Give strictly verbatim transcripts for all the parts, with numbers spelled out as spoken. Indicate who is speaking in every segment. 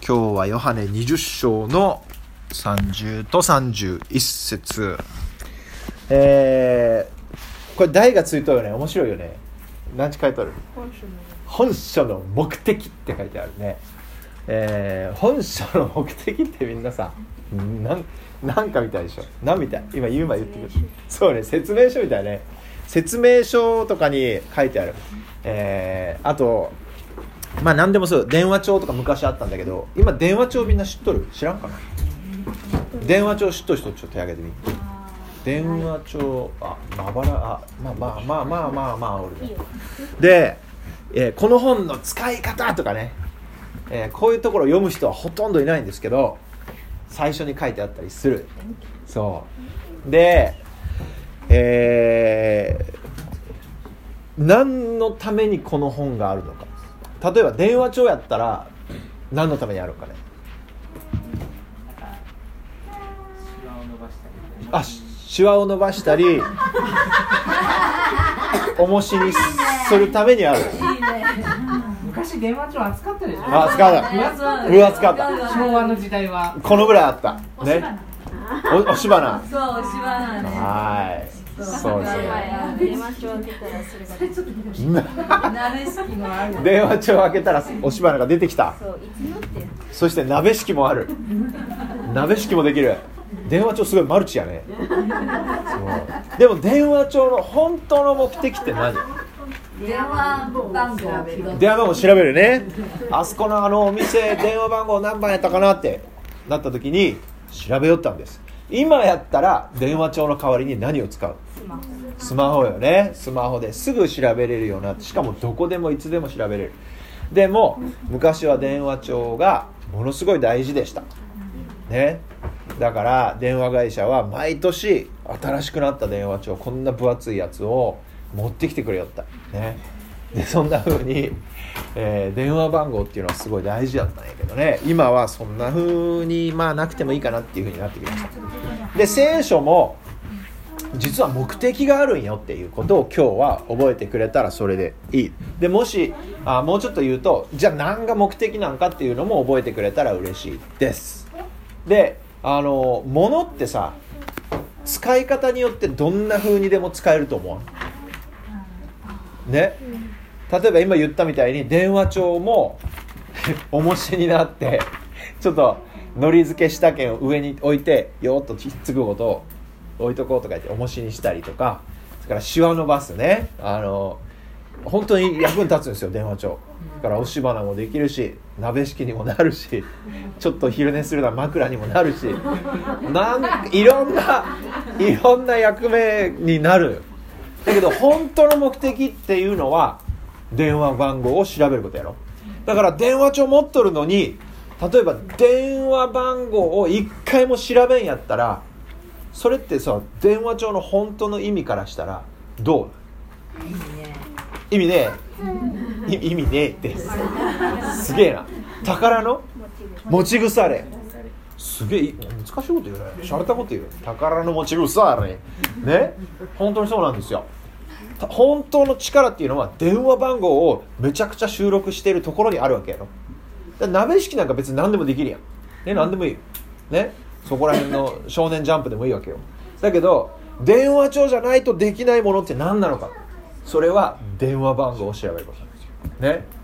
Speaker 1: 今日はヨハネにじゅっ章のさんじゅうとさんじゅういっ節、えー、これ題がついとるよね。面白いよね。何て書いてある？本書の目的って書いてあるね。えー、本書の目的ってみんなさなんなんかみたいでしょ。なんみたい今言う前言ってくる。そうね、説明書みたいね。説明書とかに書いてある。えー、あとまあ何でもそう、電話帳とか昔あったんだけど、今電話帳みんな知っとる？知らんかな？電話帳知っとる人ちょっと手挙げてみ。電話帳、あ、まばら、あ、まあまあまあまあまあまあおるね。で、えー、この本の使い方とかね、えー、こういうところを読む人はほとんどいないんですけど、最初に書いてあったりする。そうで、えー、何のためにこの本があるのか。例えば電話帳やったら何のためにあるのかね。あ、シワを伸ばしたり重しにするためにある。
Speaker 2: 昔電話帳扱ったでしょ。
Speaker 1: あ、扱った。分厚かった。
Speaker 2: 昭和の時代は
Speaker 1: このぐらいあったね。お押し花。
Speaker 3: そう、押し花ね。
Speaker 1: はい。そうですね。
Speaker 3: 電話帳開けたらそれが鍋敷もある。
Speaker 1: 電話帳開けたら押し花が出てきた。
Speaker 3: そう、いつのって。
Speaker 1: そして鍋敷もある。鍋敷もできる。電話帳すごいマルチやね。そうでも電話帳の本当の目的って何？
Speaker 3: 電話番号を
Speaker 1: 電話番号調べるね。あそこのあのお店電話番号何番やったかなってなった時に調べよったんです。今やったら電話帳の代わりに何を使う？
Speaker 3: スマホ。
Speaker 1: スマホよね。スマホですぐ調べれるようになって、しかもどこでもいつでも調べれる。でも昔は電話帳がものすごい大事でしたね。だから電話会社は毎年新しくなった電話帳、こんな分厚いやつを持ってきてくれよったね。でそんな風に、えー、電話番号っていうのはすごい大事だったんやけどね、今はそんな風にまあなくてもいいかなっていう風になってきました。で聖書も実は目的があるんよっていうことを今日は覚えてくれたらそれでいい。でもしあもうちょっと言うと、じゃあ何が目的なんかっていうのも覚えてくれたら嬉しいです。であの物ってさ、使い方によってどんな風にでも使えると思うね。例えば今言ったみたいに電話帳も重しになってちょっとのり付けした件を上に置いてよーっとひっつくことを置いとこうとか言って重しにしたりとか、それからシワ伸ばすね、あの本当に役に立つんですよ電話帳。だから押し花もできるし、鍋敷きにもなるし、ちょっと昼寝するなら枕にもなるし、なんいろんないろんな役目になる。だけど本当の目的っていうのは電話番号を調べることやろ。だから電話帳持っとるのに、例えば電話番号を一回も調べんやったら、それってさ、電話帳の本当の意味からしたらどう？意味ねえ。意味ねえってすげえな。宝の持ち腐れ。すげえ難しいこと言うね。しゃれたこと言う。宝の持ち腐れね。本当にそうなんですよ。本当の力っていうのは電話番号をめちゃくちゃ収録しているところにあるわけやろ。だ鍋敷なんか別に何でもできるやんね。何でもいいよね。そこら辺の少年ジャンプでもいいわけよ。だけど電話帳じゃないとできないものって何なのか。それは電話番号を調べることなんですよね。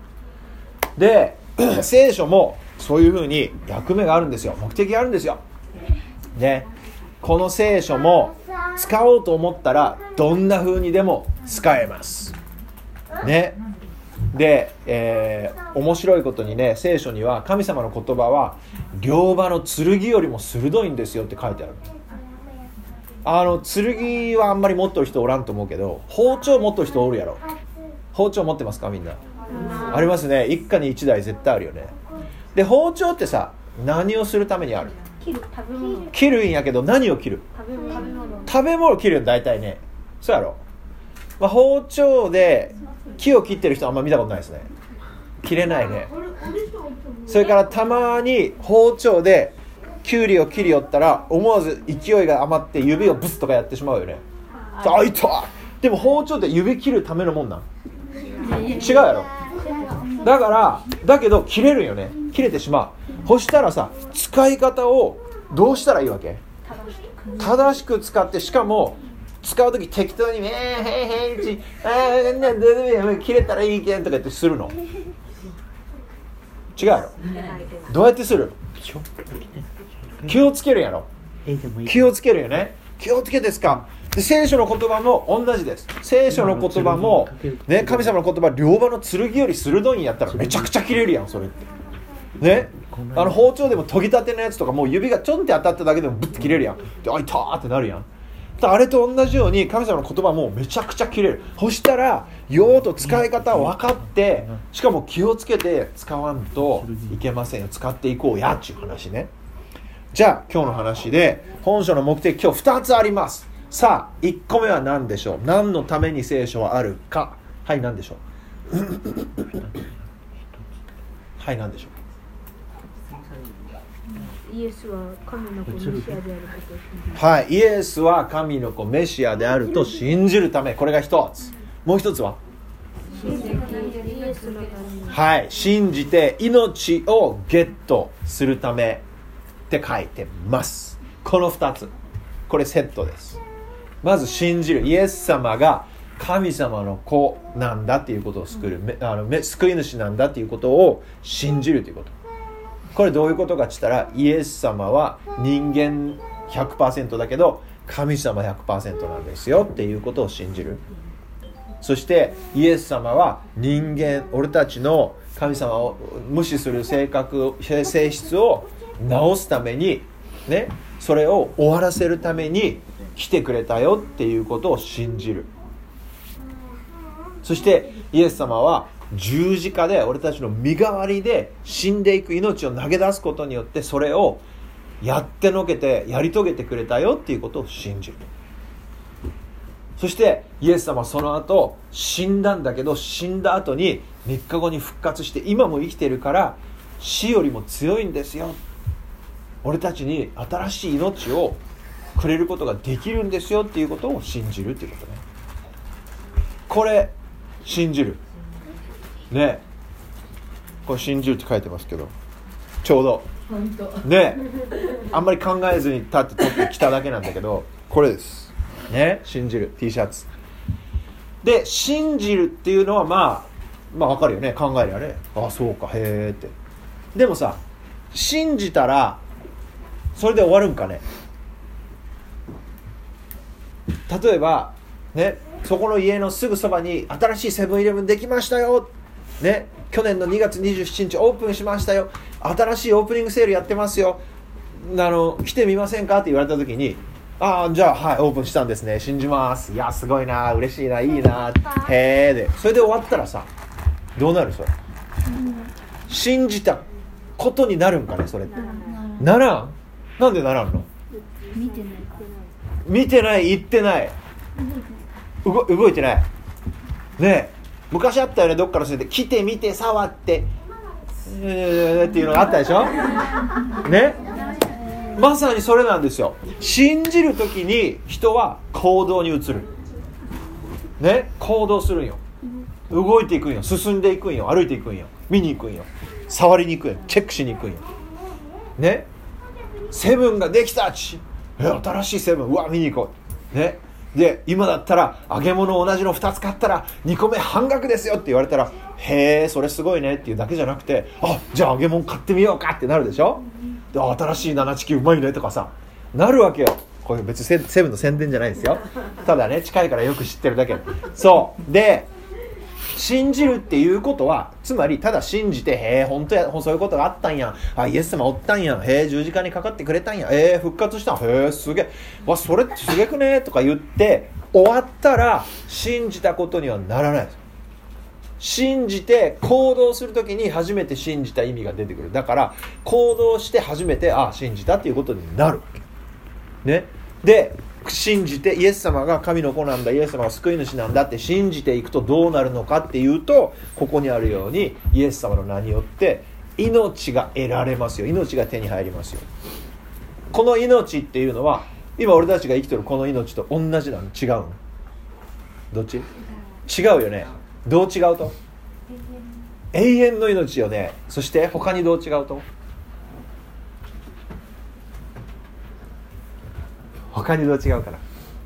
Speaker 1: で聖書もそういうふうに役目があるんですよ。目的があるんですよね。この聖書も使おうと思ったらどんな風にでも使えますね。で、えー、面白いことにね、聖書には神様の言葉は両刃の剣よりも鋭いんですよって書いてある。あの剣はあんまり持ってる人おらんと思うけど、包丁持ってる人おるやろ。包丁持ってますかみんな？ありますね。一家に一台絶対あるよね。で包丁ってさ、何をするためにある？
Speaker 3: 切る、食べ物。
Speaker 1: 切るんやけど何を切る？
Speaker 3: 食べ物。
Speaker 1: 食べ物切るよ大体ね。そうやろ、まあ、包丁で木を切ってる人はあんま見たことないですね。切れないね。それからたまに包丁でキュウリを切りよったら思わず勢いが余って指をブスとかやってしまうよね。あいた。でも包丁って指切るためのもんなん？違うやろ。だからだけど切れるよね。 切れてしまう。そしたらさ、使い方をどうしたらいいわけ？正しく使って、しかも使うとき適当に「えー、へいへいちあーなんだどう切れたらいいけん」とか言ってするの？違うやろ。どうやってする？気をつけるやろ。気をつけるよね。気をつけですか。で聖書の言葉も同じです。聖書の言葉も、ね、神様の言葉両刃の剣より鋭いんやったらめちゃくちゃ切れるやんそれってね。あの包丁でも研ぎたてのやつとかもう指がちょんって当たっただけでもブッて切れるやん。であいたーってなるやん。あれと同じように神様の言葉もめちゃくちゃ切れる。そしたら用途使い方を分かって、しかも気をつけて使わんといけませんよ。使っていこうやっていう話ね。じゃあ今日の話で本書の目的今日ふたつあります。さあいっこめは何でしょう。何のために聖書はあるか。はい、何でしょうはい何でしょう。
Speaker 4: イエスは神の子メシアであることを信じる。
Speaker 1: はい、イエスは神の子メシアであると信じるため。これが一つ。もう一つは
Speaker 4: 信じてイエスのために。
Speaker 1: はい、信じて命をゲットするためって書いてます。この二つ、これセットです。まず信じる。イエス様が神様の子なんだっていうことを救う、あの救い主なんだっていうことを信じるということ。これどういうことかって言ったら、イエス様は人間 ひゃくパーセント だけど神様 ひゃくパーセント なんですよっていうことを信じる。そしてイエス様は人間、俺たちの神様を無視する性格、性質を直すためにね、それを終わらせるために来てくれたよっていうことを信じる。そしてイエス様は十字架で俺たちの身代わりで死んでいく命を投げ出すことによってそれをやってのけてやり遂げてくれたよっていうことを信じる。そしてイエス様はその後死んだんだけど、死んだ後にみっかごに復活して今も生きてるから死よりも強いんですよ、俺たちに新しい命をくれることができるんですよっていうことを信じるっていうことね。これ信じるね。これ信じるって書いてますけど、ちょうどね、あんまり考えずに立って取ってきただけなんだけど、これですね。信じる T シャツで、信じるっていうのはまあまあ分かるよね。考えりゃね、ああそうかへーって。でもさ、信じたらそれで終わるんかね。例えばね、そこの家のすぐそばに新しいセブンイレブンできましたよ、ね、去年のにがつにじゅうしちにちオープンしましたよ、新しいオープニングセールやってますよ、あの来てみませんかって言われた時に、ああじゃあはいオープンしたんですね、信じます、いやすごいな、嬉しいな、いいな、へーで、それで終わったらさ、どうなる？それ信じたことになるんかね。それってならん。なんでならんの？
Speaker 4: 見てない
Speaker 1: 見てない、言ってない、動, 動いてないねえ。昔あったよね、どっかの先生で来て見て触ってえーっていうのがあったでしょね。まさにそれなんですよ。信じるときに人は行動に移るね。行動するんよ、動いていくんよ、進んでいくんよ、歩いていくんよ、見に行くんよ、触りに行くんよ、チェックしに行くんよね。セブンができたち、え新しいセブン、うわ見に行こうね。で今だったら揚げ物同じのふたつ買ったらにこめ半額ですよって言われたら、へえそれすごいねっていうだけじゃなくて、あじゃあ揚げ物買ってみようかってなるでしょ。で新しいななチキうまいねとかさなるわけよ。これ別にセブンの宣伝じゃないですよ、ただね近いからよく知ってるだけ。そうで、信じるっていうことはつまりただ信じて、へえ本当やそういうことがあったんや、あイエス様おったんや、へえ十字架にかかってくれたんや、えー、復活したん、へえすげえ、わそれってすげくねとか言って終わったら信じたことにはならないです。信じて行動するときに初めて信じた意味が出てくる。だから行動して初めてあ信じたっていうことになるわけね。で信じてイエス様が神の子なんだ、イエス様が救い主なんだって信じていくとどうなるのかっていうと、ここにあるようにイエス様の名によって命が得られますよ。命が手に入りますよ。この命っていうのは今俺たちが生きてるこの命と同じなの？違うの？どっち？違うよね。どう違うと？ 永遠の命をね、そして他にどう違うと、他にどう違うかな。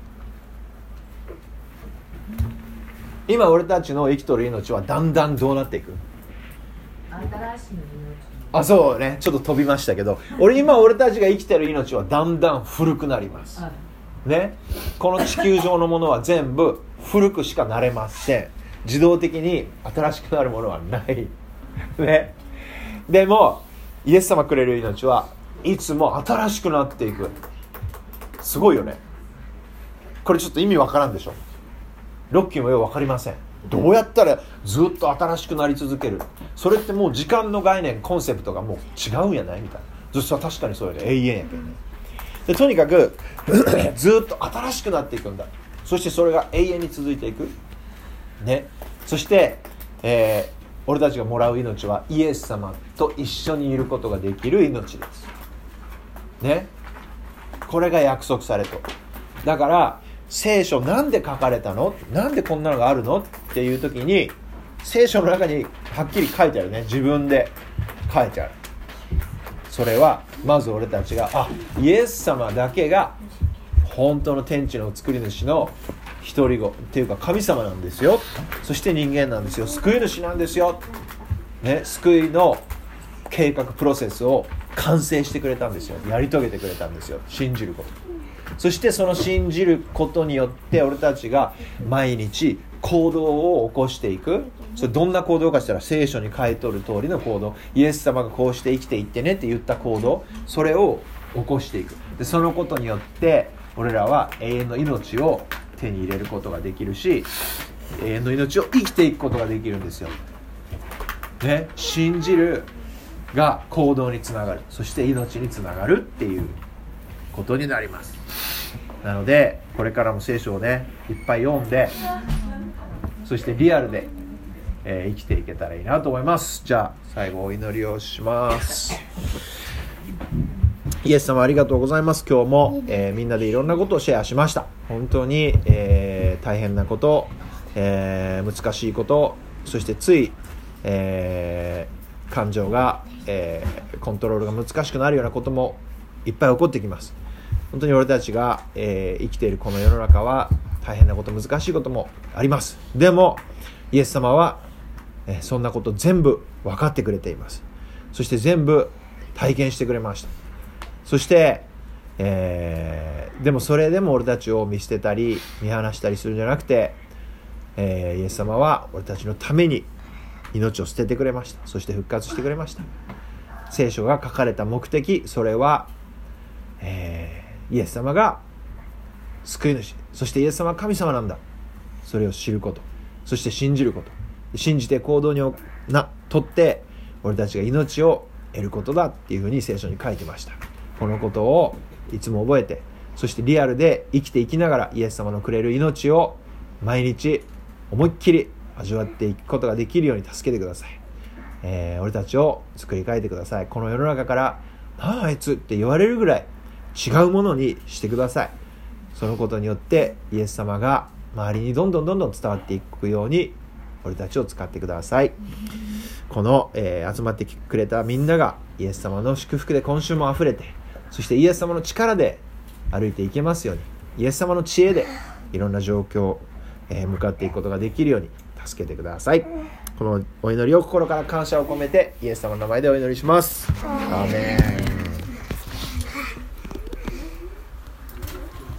Speaker 1: 今俺たちの生きとる命はだんだんどうなっていく？
Speaker 3: 新しい命。
Speaker 1: あ、そうね、ちょっと飛びましたけど、俺今俺たちが生きてる命はだんだん古くなりますね。この地球上のものは全部古くしかなれません。自動的に新しくなるものはないね。でもイエス様くれる命はいつも新しくなっていく。すごいよね。これちょっと意味わからんでしょ。ロッキーもようわかりません。どうやったらずっと新しくなり続ける？それってもう時間の概念、コンセプトがもう違うんやないみたいな。ずっと確かにそうやね、永遠やけんね。でとにかくずっと新しくなっていくんだ。そしてそれが永遠に続いていくね。そして、えー、俺たちがもらう命はイエス様と一緒にいることができる命ですね。これが約束されと。だから聖書なんで書かれたの？なんでこんなのがあるのっていう時に聖書の中にはっきり書いてあるね。自分で書いてある。それはまず俺たちが、あ、イエス様だけが本当の天地の作り主の一人子っていうか神様なんですよ。そして人間なんですよ。救い主なんですよ、ね、救いの計画プロセスを完成してくれたんですよ。やり遂げてくれたんですよ。信じること。そしてその信じることによって俺たちが毎日行動を起こしていく。それどんな行動かしたら聖書に書いとる通りの行動、イエス様がこうして生きていってねって言った行動、それを起こしていく。でそのことによって俺らは永遠の命を手に入れることができるし、永遠の命を生きていくことができるんですよ、ね、信じるが行動につながる、そして命につながるっていうことになります。なのでこれからも聖書をねいっぱい読んで、そしてリアルで、えー、生きていけたらいいなと思います。じゃあ最後お祈りをします。イエス様ありがとうございます。今日も、えー、みんなでいろんなことをシェアしました。本当に、えー、大変なこと、えー、難しいこと、そしてつい、えー、感情が、えー、コントロールが難しくなるようなこともいっぱい起こってきます。本当に俺たちが、えー、生きているこの世の中は大変なこと、難しいこともあります。でもイエス様は、えー、そんなこと全部分かってくれています。そして全部体験してくれました。そして、えー、でもそれでも俺たちを見捨てたり見放したりするんじゃなくて、えー、イエス様は俺たちのために命を捨ててくれました。そして復活してくれました。聖書が書かれた目的、それは、えー、イエス様が救い主、そしてイエス様は神様なんだ、それを知ること、そして信じること、信じて行動になとって俺たちが命を得ることだっていうふうに聖書に書いてました。このことをいつも覚えて、そしてリアルで生きていきながらイエス様のくれる命を毎日思いっきり味わっていくことができるように助けてください。えー、俺たちを作り変えてください。この世の中からなああいつって言われるぐらい違うものにしてください。そのことによってイエス様が周りにどんどんどんどん伝わっていくように俺たちを使ってください。この、えー、集まってくれたみんながイエス様の祝福で今週もあふれて、そしてイエス様の力で歩いていけますように、イエス様の知恵でいろんな状況、えー、向かっていくことができるように助けてください。このお祈りを心から感謝を込めてイエス様の名前でお祈りします。アーメン。